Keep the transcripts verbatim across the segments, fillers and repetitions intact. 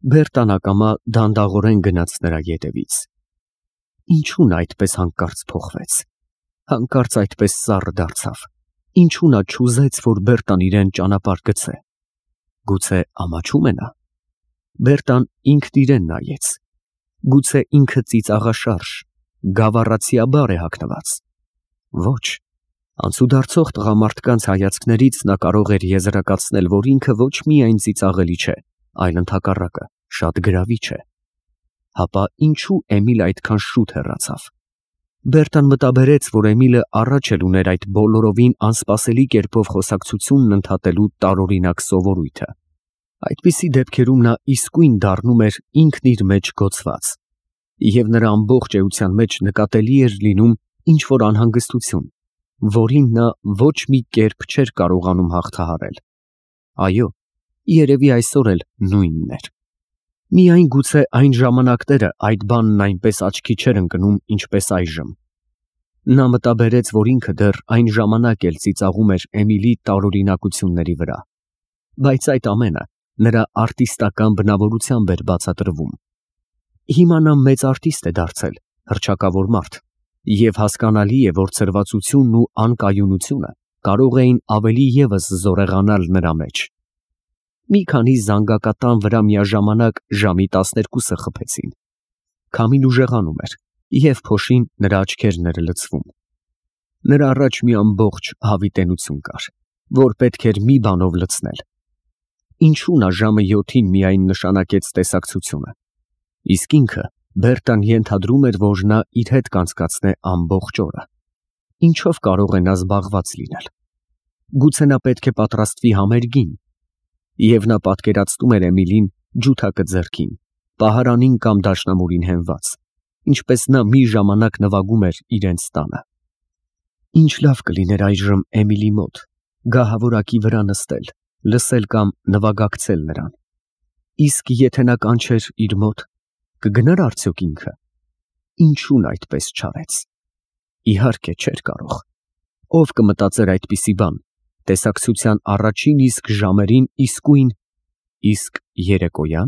Բերտան ակամա դանդաղորեն գնաց նրա ետևից։ Ինչու նա այդպես հանկարծ փոխվեց, հանկարծ այդպես սառը դարձավ, ինչու նա չուզեց, որ Բերտան իրեն ճանապարհ գցե։ Գուցե ամաչում է նա։ Բերտան ինքն իրեն նայեց։ Գուցե ինքը ծիծաղաշարժ, գավառացիաբար է հագնված։ Ոչ, անցուդարձող տղամարդկանց հայացքներից նա կարող էր եզրակացնել, որ ինքը ոչ միայն ծիծաղելի չէ, այլ ընդհակառակը շատ գրավիչ է։ Հապա ինչու Էմիլը այդքան շուտ հեռացավ։ Բերտան մտաբերեց, որ Էմիլը առաջ էլ ուներ այդ բոլորովին անսպասելի կերպով խոսակցությունն ընդհատելու տարօրինակ սովորույթը։ Այդպիսի դեպքերում նա իսկույն դառնում էր ինքն իր մեջ գոցված, և նրա ամբողջ էության մեջ նկատելի էր լինում ինչ-որ անհանգստություն, որին նա ոչ մի կերպ չէր կարողանում հաղթահարել։ Այո, երևի այսօր էլ նույնն էր։ Միայն գուցե այն ժամանակները այդ բանն այնպես աչքի չէր ընկնում, ինչպես այժմ։ Նա մտաբերեց, որ ինքը դեռ այն ժամանակ էլ ծիծաղում էր Էմիլի տարօրինակությունների վրա, բայց այդ ամենը նրա արտիստական բնավորությամբ էր բացատրվում։ Հիմա նա մեծ արտիստ է դարձել, հռչակավոր մարդ, և հասկանալի է, որ ցրվածությունն ու անկայունությունը կարող էին ավելի ևս զորեղանալ նրա մեջ։ Մի քանի զանգակատան վրա միաժամանակ ժամի տասներկուսը խփեցին։ Քամին ուժեղանում էր, և փոշին նրա աչքերն էր լցվում։ Նրա առաջ մի ամբողջ հավիտենություն կար, որ պետք էր մի բանով լցնել։ Ինչու նա ժամը յոթին միայն նշանակեց տեսակցությունը, իսկ ինքը Բերտան ենթադրում էր, որ նա իր հետ կանցկացնե ամբողջ օրը։ Ինչով կարող է նա զբաղված լինել։ Գուցե նա պետք է պատրաստվի համերգին, և նա պատկերացնում էր Էմիլին ջութակը ձեռքին, պահարանին կամ դաշնամուրին հենված, ինչպես նա մի ժամանակ նվագում էր իրենց տանը։ Ինչ լավ կլիներ այժմ Էմիլի մոտ գահավորակի վրա նստել, լսել կամ նվագակցել նրան։ Իսկ եթե նա կանչեր իր մոտ, կգնար արդյոք ինքը։ Ինչու նա այդպես չարեց։ Իհարկե չէր կարող։ Ով կմտածեր այդպիսի բան տեսակցության առաջին իսկ ժամերին իսկույն, իսկ երեկոյան։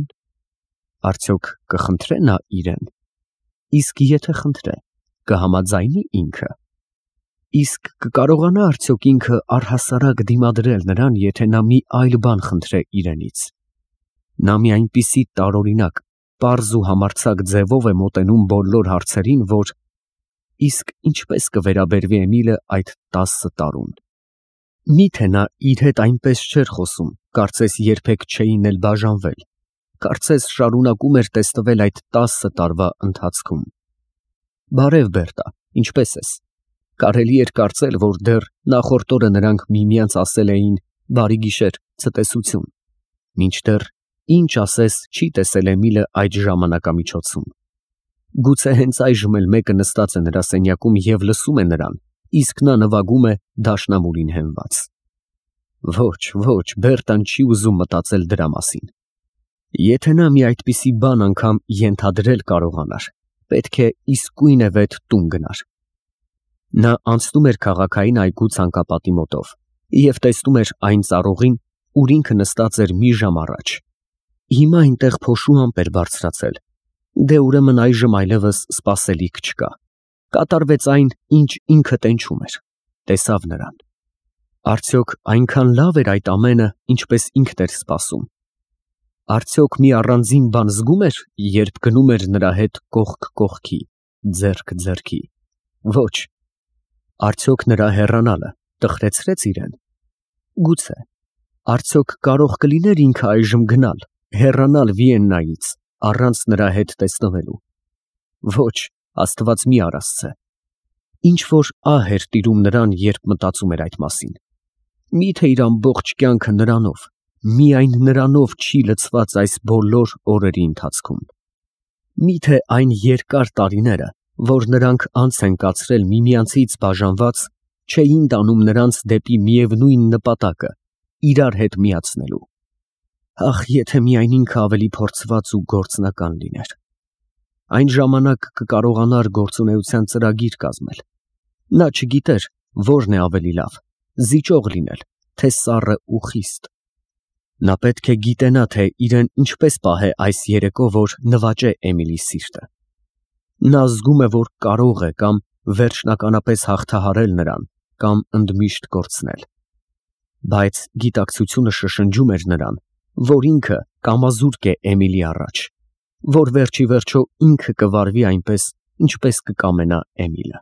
Արդյոք կխնդրե նա իրեն։ Իսկ եթե խնդրե, կհամաձայնի ինքը։ Իսկ կկարողանա արդյոք ինքը առհասարակ դիմադրել նրան, եթե նա մի այլ բան խնդրե իրենից։ Նա մի այնպիսի տարօրինակ, պարզ ու համարձակ ձևով է մոտենում բոլոր հարցերին, որ… Իսկ ինչպես կվերաբերվի Էմիլը այդ տասը տարուն։ Միթե նա իր հետ այնպես չէր խոսում, կարծես երբեք չէին էլ բաժանվել, կարծես շարունակում էր տեսնվել այդ տասը տարվա ընթացքում։ Բարև Բերտա, ինչպե՞ս ես։ Կարելի էր կարծել, որ դեռ նախորդ օրը նրանք միմյանց ասել էին բարի գիշեր, ցտեսություն, մինչդեռ ինչ ասես չի տեսել Էմիլը այդ ժամանակամիջոցում։ Գուցե հենց այժմ էլ մեկը նստած է նրա սենյակում և լսում է նրան, իսկ նա նվագում է դաշնամուրին հենված։ Ոչ, ոչ, Բերտան չի ուզում մտածել դրա մասին։ Եթե նա մի այդպիսի բան անգամ ենթադրել կարողանար, պետք է իսկույնևեթ տուն գնար։ Նա անցնում էր քաղաքային այգու ցանկապատի մոտով և տեսնում էր այն ծառողին, ուր ինքը նստած էր մի ժամ առաջ։ Հիմա այնտեղ փոշու ամպ էր բարձրացել, դե ուրեմն այժմ այլևս սպասելիք չկա։ Կատարվեց այն, ինչ ինքը տենչում էր, տեսավ նրան։ Արդյոք այնքան լավ էր այդ ամենը, ինչպես ինքն էր սպասում։ Արդյոք մի առանձին բան զգում էր, երբ գնում էր նրա հետ կողք կողքի, ձեռք ձեռքի։ Ոչ։ Արդյոք նրա հեռանալը տխրեցրեց իրեն։ Գուցե։ Արդյոք կարող կլիներ ինքը այժմ գնալ, հեռանալ Վիեննայից, առանց նրա հետ տեսնվելու։ Ոչ, Աստված մի արասցե։ Ինչ որ ահ էր տիրում նրան, երբ մտածում էր այդ մասին։ Միթե իր ամբողջ կյանքը նրանով, միայն նրանով չի լցված այս բոլոր օրերի ընթացքում։ Միթե այն երկար տարիները, որ նրանք անց են կացրել միմյանցից բաժանված, չէին տանում նրանց դեպի միևնույն նպատակը, իրար հետ միացնելու։ Ախ, եթե միայն ինքը ավելի փորձված ու գործնական լիներ։ Այն ժամանակ կկարողանար գործունեության ծրագիր կազմել։ Նա չգիտեր, որն է ավելի լավ, զիջող լինել, թե սառը ու խիստ։ Նա պետք է գիտենա, թե իրեն ինչպես պահե այս երեկո, որ նվաճե Էմիլի սիրտը։ Նա զգում է, որ կարող է կամ վերջնականապես հաղթահարել նրան, կամ ընդմիշտ կորցնել։ Բայց գիտակցությունը շշնջում էր նրան, որ ինքը կամազուրկ է Էմիլի առաջ, որ վերջի վերջո ինքը կվարվի այնպես, ինչպես կկամենա Էմիլը։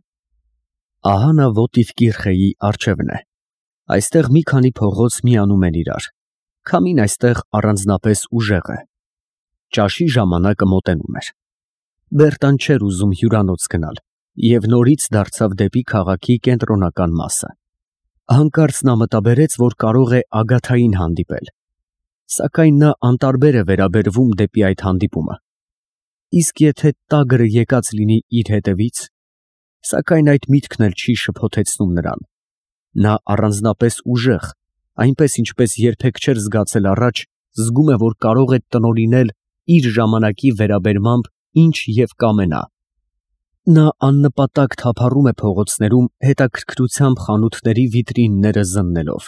Ահա նա Վոտիվ Կիրխեի առջևն է։ Այստեղ մի քանի փողոց միանում են իրար։ Քամին այստեղ առանձնապես ուժեղ է։ Ճաշի ժամանակը մոտենում էր։ Բերտան չէր ուզում հյուրանոց գնալ և նորից դարձավ դեպի քաղաքի կենտրոնական մասը։ Հանկարծ նա մտաբերեց, որ կարող է Ագաթային հանդիպել, սակայն նա անտարբեր է վերաբերվում դեպի այդ հանդիպումը։ Իսկ եթե տագրը եկած լինի իր հետևից, սակայն այդ միտքն էլ չի շփոթեցնում նրան։ Նա առանձնապես ուժեղ, այնպես ինչպես երբեք չէր զգացել առաջ, զգում է, որ կարող է տնօրինել իր ժամանակի վերաբերմամբ ինչ և կամենա։ Նա աննպատակ թափառում է փողոցներում, հետաքրքրությամբ խանութների վիտրինները զննելով։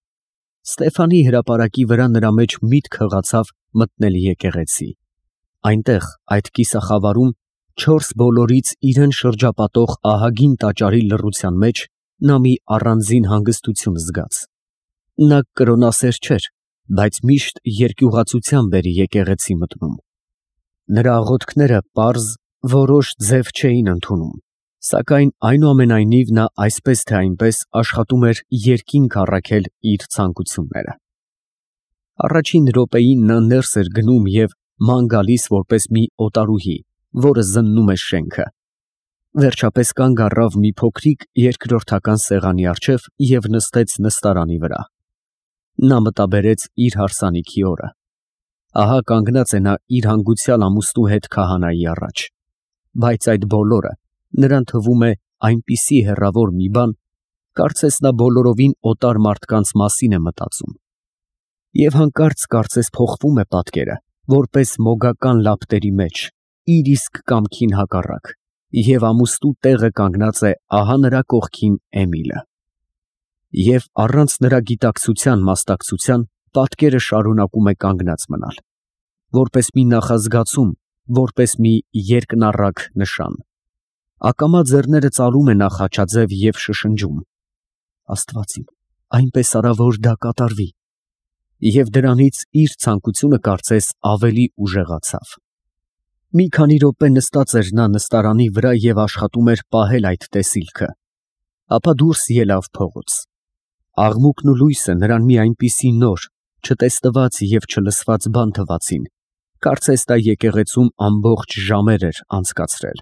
Ստեֆանի հրապարակի վրա նրա մեջ միտք հղացավ մտնել եկեղեցի։ Այնտեղ, այդ կիսախավարում, չորս բոլորից իրեն շրջապատող ահագին տաճարի լռության մեջ, նա մի առանձին հանգստություն զգաց։ Նա կրոնասեր չէր, բայց միշտ երկյուղացությամբ էր եկեղեցի մտնում։ Նրա աղոթքները պարզ, որոշ ձև չէին ընդունում, սակայն այնուամենայնիվ նա այսպես թե այնպես աշխատում էր երկինք առաքել իր ցանկությունները։ Առաջին րոպեին նա ներս էր գնում և ման գալիս որպես մի օտարուհի, որը զննում է շենքը։ Վերջապես կանգ առավ մի փոքրիկ երկրորդական սեղանի առջև և նստեց նստարանի վրա։ Նա մտաբերեց իր հարսանիքի օրը։ Ահա կանգնած է նա իր հանգուցյալ ամուսնու հետ քահանայի առաջ։ Բայց այդ բոլորը նրան թվում է այնպիսի հեռավոր մի բան, կարծես նա բոլորովին օտար մարդկանց մասին է մտածում։ Եվ հանկարծ կարծես փոխվում է պատկերը, որպես մոգական լապտերի մեջ, իր իսկ կամքին հակառակ, և ամուսնու տեղը կանգնած է ահա նրա կողքին Էմիլը։ Եվ առանց նրա գիտակցության մասնակցության պատկերը շարունակում է կանգնած մնալ, որպես մի նախազգացում, որպես մի երկնառակ նշան։ Ակամա ձեռները ծալում է նա խաչաձև և շշնջում. Աստված իմ, այնպես արա, որ դա կատարվի։ Եվ դրանից իր ցանկությունը կարծես ավելի ուժեղացավ։ Մի քանի րոպե նստած էր նա նստարանի վրա և աշխատում էր պահել այդ տեսիլքը, ապա դուրս ելավ փողոց։ Աղմուկն ու լույսը նրան մի այնպիսի նոր, չտեսնված և չլսված բան թվացին, կարծես նա եկեղեցում ամբողջ ժամեր էր անցկացրել։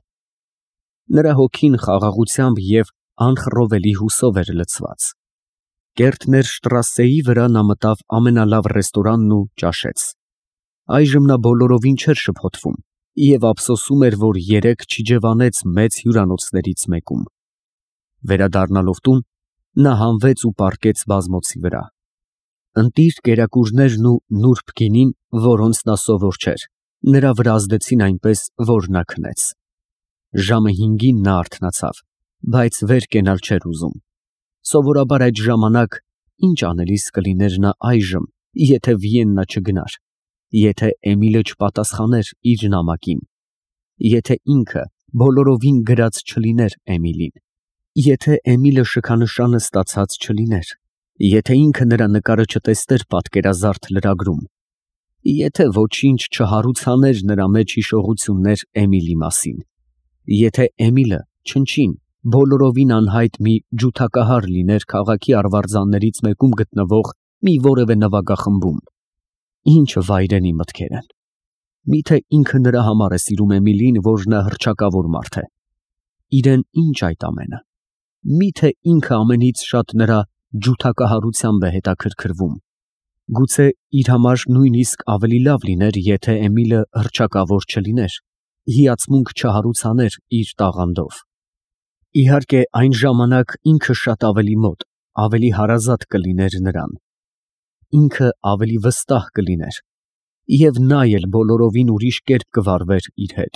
Նրա հոգին խաղաղությամբ և անխռովելի հուսով էր լցված։ Գերտներ Շտրասսեի վրա նա մտավ ամենալավ ռեստորանն ու ճաշեց։ Այժմ նա բոլորովին չէր շփոթվում և ափսոսում էր, որ երեկ չիջևանեց մեծ հյուրանոցներից մեկում։ Վերադառնալով տուն, նա հանվեց ու պառկեց բազմոցի վրա։ Ընտիր կերակուրներն ու նուրբ գինին, որոնց նա սովոր չէր, նրա վրա ազդեցին այնպես, որ նա քնեց։ Ժամը հինգին նա արթնացավ, բայց վեր կենալ չէր ուզում։ Սովորաբար այդ ժամանակ ինչ անելիս կլիներ նա այժմ, եթե Վիեննա չգնար, եթե Էմիլը չպատասխաներ իր նամակին, եթե ինքը բոլորովին գրած չլիներ Էմիլին, եթե Էմիլը շքանշանը ստացած չլիներ, եթե ինքը նրա նկարը չտեսներ պատկերազարդ լրագրում, եթե ոչինչ չհարուցաներ նրա մեջ հիշողություններ Էմիլի մասին, եթե Էմիլը չնչին բոլորովին անհայտ մի ջութակահար լիներ քաղաքի արվարձաններից մեկում գտնվող մի որևէ նվագախմբում, ինչ վայրենի մտքեր են։ Միթե ինքը նրա համար է սիրում Էմիլին, որ նա հռչակավոր մարդ է։ Իրեն ինչ այդ ամենը։ Միթե ինքը ամենից շատ նրա ջութակահարությամբ է հետաքրքրվում։ Գուցե իր համար նույնիսկ ավելի լավ լիներ, եթե Էմիլը հռչակավոր չլիներ, հիացմունք չհարուցաներ իր տաղանդով։ Իհարկե, այն ժամանակ ինքը շատ ավելի մոտ, ավելի հարազատ կլիներ նրան։ Ինքը ավելի վստահ կլիներ, և նա էլ բոլորովին ուրիշ կերպ կվարվեր իր հետ։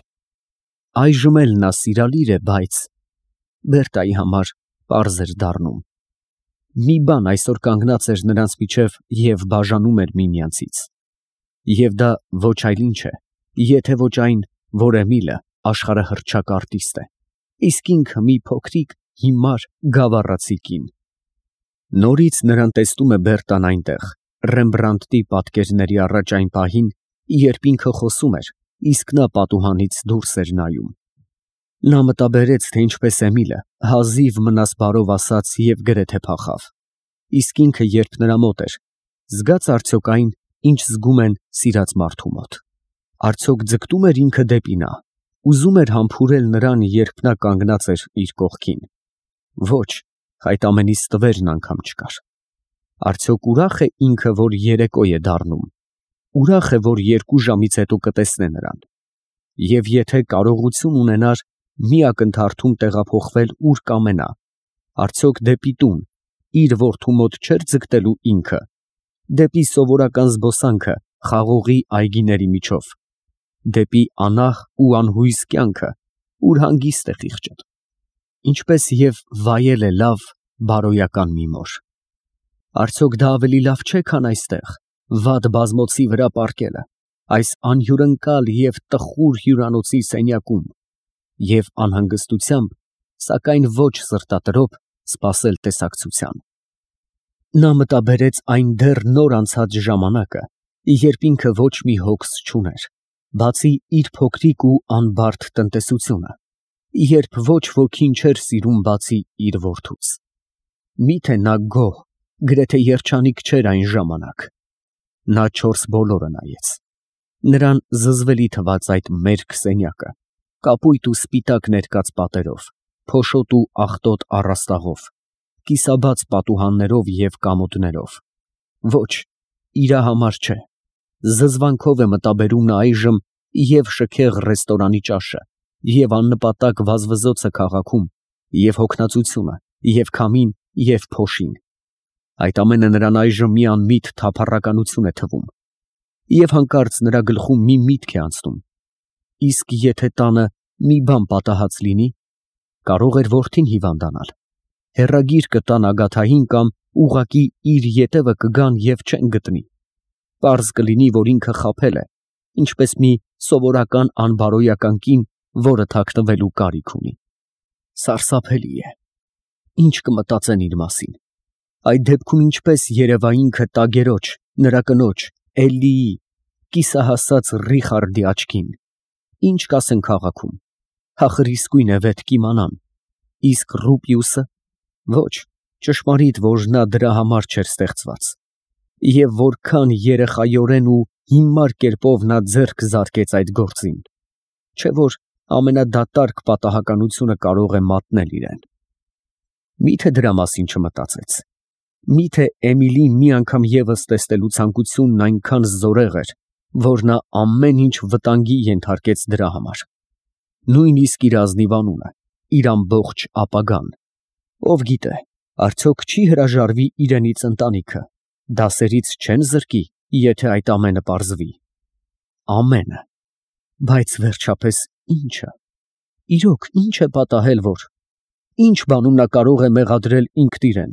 Այժմ էլ նա սիրալիր է, բայց Բերտայի համար պարզ էր դառնում։ Մի բան այսօր կանգնած էր նրանց միջև և բաժանում էր միմյանցից։ Եվ դա ոչ այլ ինչ է, եթե ոչ այն, որ Էմիլը աշխարհահռչակ արտիստ է, իսկ ինքը մի փոքրիկ, հիմար, գավառացի կին։ Նորից նրան տեսնում է Բերտան այնտեղ, Ռեմբրանդտի պատկերների առաջ այն պահին, երբ ինքը խոսում էր, իսկ նա պատուհանից դուրս էր նայում։ Նա մտաբերեց, թե ինչպես Էմիլը հազիվ մնաս բարով ասաց և գրեթե փախավ։ Իսկ ինքը երբ նրա մոտ էր, զգաց արդյոք այն, ինչ զգում են սիրած մարդու մոտ։ Արդյոք ձգտում էր ինքը դեպի նա, ուզում էր համբուրել նրան, երբ նա կանգնած էր իր կողքին։ Ոչ, այդ ամենից տվերն անգամ չկար։ Արդյոք ուրախ է ինքը, որ երեկո է դառնում, ուրախ է, որ երկու ժամից հետո կտեսնե նրան։ Եվ եթե կարողություն ունենար մի ակնթարթում տեղափոխվել ուր կամենա, արդյոք դեպի տուն, իր որդու մոտ չէր ձգտելու ինքը, դեպի սովորական զբոսանքը խաղողի այգիների միջով, դեպի անախ ու անհույս կյանքը, ուր հանգիստ է խիղճը, ինչպես և վայել է լավ, բարոյական մի մոր։ Արդյոք դա ավելի լավ չէ, քան այստեղ, վատ բազմոցի վրա պառկելը, այս անհյուրընկալ և տխուր հյուրանոցի սենյակում և անհանգստությամբ, սակայն ոչ սրտատրոփ, սպասել տեսակցության։ Նա մտաբերեց այն դեռ նոր անցած ժամանակը, երբ ինքը ոչ մի հոգս չուներ, բացի իր փոքրիկ ու անբարդ տնտեսությունը, երբ ոչ ոքին չէր սիրում բացի իր որդուց։ Միթե նա գոհ, գրեթե երջանիկ չէր այն ժամանակ։ Նա չորս բոլորը նայեց։ Նրան զզվելի թվաց այդ մերկ սենյակը, կապույտ ու սպիտակ ներկած պատերով, փոշոտ ու աղտոտ առաստաղով, կիսաբաց պատուհաններով և կամոդներով։ Ոչ, իրա համար չէ։ Զզվանքով է մտաբերում նա այժմ և շքեղ ռեստորանի ճաշը, և աննպատակ վազվզոցը քաղաքում, և հոգնածությունը, և քամին, և փոշին։ Այդ ամենը նրան այժմ մի անմիտ թափառականություն է թվում։ Եվ հանկարծ նրա գլխում մի միտք է անցնում. իսկ եթե տանը մի բան պատահած լինի, կարող էր որդին հիվանդանալ, հեռագիր կտան Ագաթային կամ ուղղակի իր ետևը կգան և չեն գտնի, պարզ կլինի, որ ինքը խաբել է, ինչպես մի սովորական անբարոյական կին, որը թաքնվելու կարիք ունի։ Սարսափելի է։ Ինչ կմտածեն իր մասին։ Այդ դեպքում ինչպես երևա ինքը տագերոջ, նրա կնոջ, Էլլիի, կիսահասած Ռիխարդի աչքին։ Ինչ կասեն քաղաքում։ Հախր իսկույն է վեթ կիմանան։ Իսկ Ռուպիուսը։ Ոչ, ճշմարիտ, որ նա դրա համար չէր ստեղծված։ Եվ որքան երեխայորեն ու հիմար կերպով նա ձեռք զարկեց այդ գործին, չէ՞ որ ամենադատարկ պատահականությունը կարող է մատնել իրեն։ Մի՞թե դրա մասին չմտածեց։ Մի՞թե Էմիլին մի անգամ ևս տեսնելու ցանկությունն այնքան զորեղ էր, որ նա ամեն ինչ վտանգի ենթարկեց դրա համար։ Նույնիսկ իր ազնիվ անունը, իր ամբողջ ապագան։ Ով գիտե, արդյոք չի հրաժարվի իրենից ընտանիքը, դասերից չեն զրկի, եթե այդ ամենը պարզվի։ Ամենը։ Բայց վերջապես ի՞նչը։ Իրոք ի՞նչ է պատահել, որ ինչ բանում նա կարող է մեղադրել ինքն իրեն։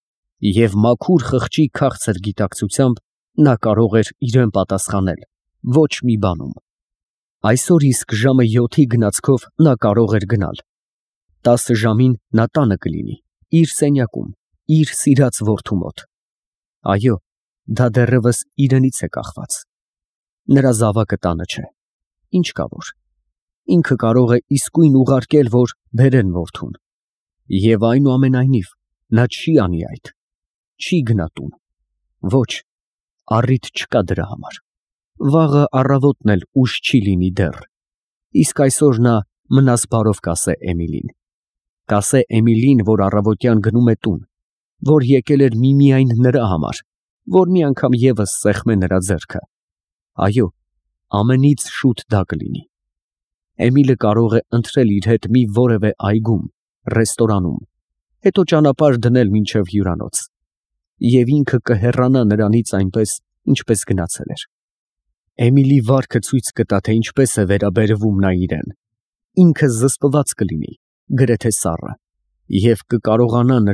Եվ մաքուր խղճի քաղցր գիտակցությամբ նա կարող էր իրեն պատասխանել ոչ մի բանում։ Այսօր իսկ ժամը յոթի գնացքով նա կարող էր գնալ։ Տասը ժամին նա տանը կլինի, իր սենյակում, իր սիրած որդու մոտ։ Այո, դա դեռևս իրենից է կախված։ Նրա զավակը տանը չէ։ Ինչ կա որ։ Ինքը կարող է իսկույն ուղարկել, որ բերեն որդուն։ Եվ այնուամենայնիվ նա չի անի այդ։ Չի գնա տուն։ Ոչ, առիթ չկա դրա համար։ Վաղը առավոտն էլ ուշ չի լինի դեռ։ Իսկ այսօր նա մնաս բարով կասե Էմիլին։ Կասե Էմիլին, որ առավոտյան գնում է տուն, որ եկել էր միմիայն նրա համար, որ մի անգամ ևս սեղմե նրա ձեռքը։ Այո, ամենից շուտ դա կլինի։ Էմիլը կարող է ընթրել իր հետ մի որևէ այգում, ռեստորանում, հետո ճանապարհ դնել մինչև հյուրանոց։ Եվ ինքը կհեռանա նրանից այնպես, ինչպես գնացել էր։ Էմիլի վարքը ցույց կտա, թե ինչպես է վերաբերվում նա իրեն։ Ինքը զսպված կլինի, գրեթե սառը, և կկարողանա նրան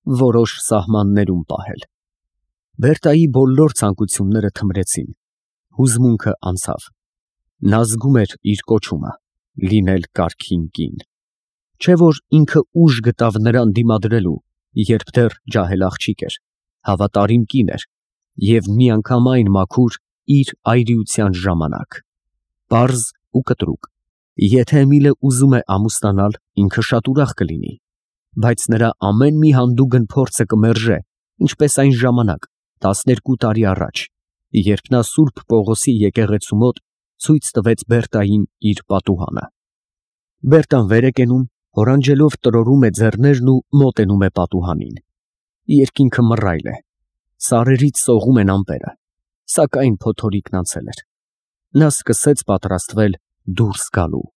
որոշ սահմաններում պահել։ Բերտայի բոլոր ցանկությունները թմրեցին, հուզմունքը անցավ։ Նա զգում էր իր կոչումը՝ լինել կարգին կին։ Չէ որ ինքը ուժ գտավ նրան դիմադրելու, երբ դեռ ջահել աղջիկ էր, հավատարիմ կին էր և միանգամայն մաքուր իր այրիության ժամանակ։ Պարզ ու կտրուկ, եթե Էմիլը ուզում է ամուսնանալ, ինքը շատ ուրախ կլինի, բայց նրա ամեն մի հանդուգն փորձը կմերժե, ինչպես այն ժամանակ, տասներկու տարի առաջ, երբ նա Սուրբ Պողոսի եկեղեցու մոտ ցույց տվեց Բերտային իր պատուհանը։ Բերտան վեր է կենում, հորանջելով տրորում է ձեռներն ու մոտենում է պատուհանին։ Երկինքը մռայլ է, սարերից սողում են ամպերը, սակայն փոթորիկն անցել էր։ Նա սկսեց պատրաստվել դուրս գալու։